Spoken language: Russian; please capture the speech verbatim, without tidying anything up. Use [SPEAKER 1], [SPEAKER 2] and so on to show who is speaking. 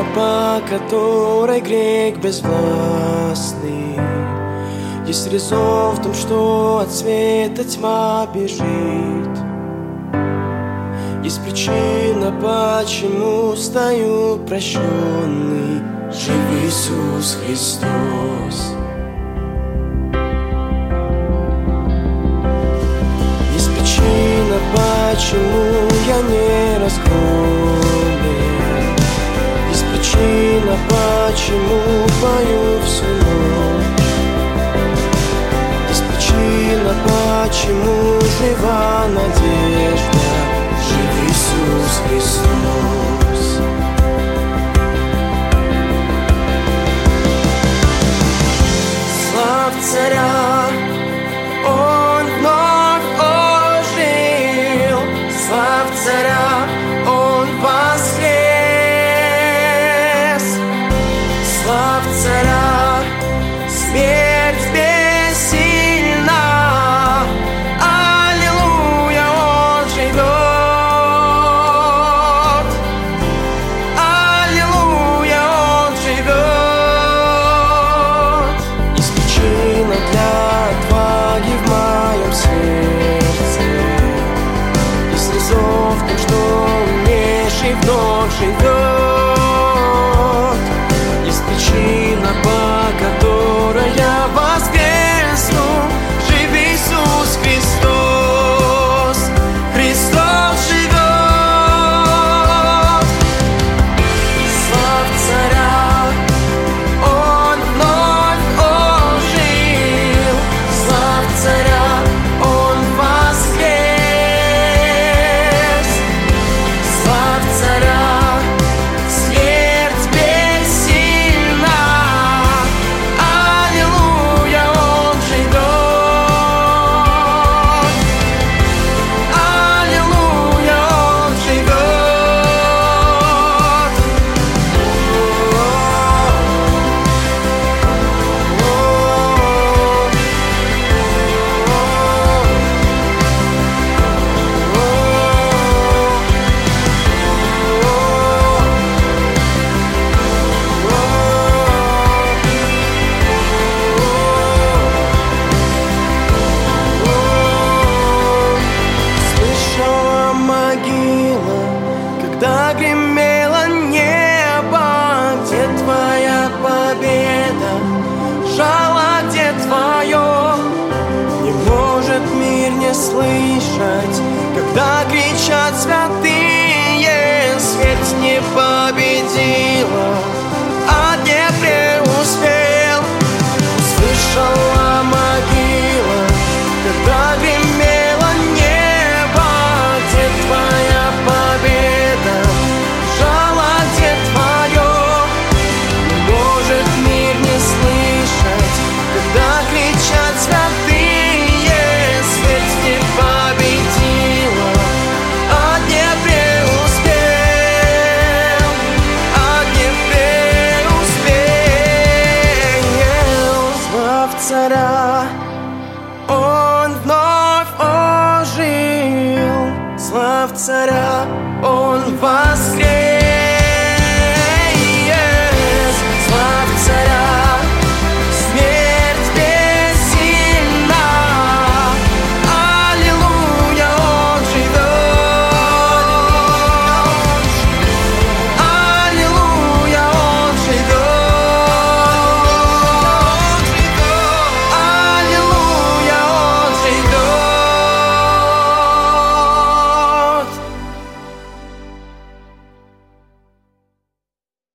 [SPEAKER 1] по которой грех безвластный. Есть резон в том, что от света тьма бежит. Есть причина, почему стою прощенный. Жив Иисус Христос. Есть причина, почему я не разгромлен. Есть причина, почему пою всю ночь. Есть причина, почему жива надежда. Жив Иисус Христос. Славь Царя, Он вновь ожил. Славь Царя, Он воскрес. Славь Царя, смерть бессильна. Аллилуйя, Он живет. Аллилуйя, Он живет. Есть причина для отваги в моем сердце. Есть резон в том, что умерший вновь живет. Есть причина, по которой я воскресну. Жив Иисус Христос. Христос живет. Славь Царя, Он вновь ожил. Славь Царя, Он воскрес. Славь Царя, смерть бессильна. Аллилуйя, Он живет. Аллилуйя, Он живет. Слышала могила, когда гремело небо. Где твоя победа? Жало, где твое? Не может мир не слышать, когда кричат святые. Смерть не победила, а не преуспел. Услышала могила, когда гремело небо. Где твоя победа? Жало, где твое? Не может мир не слышать, когда кричат святые. Смерть не победила, а не преуспел. А не преуспел. Славь Царя, Он вновь ожил. Славь Царя, Он воскрес.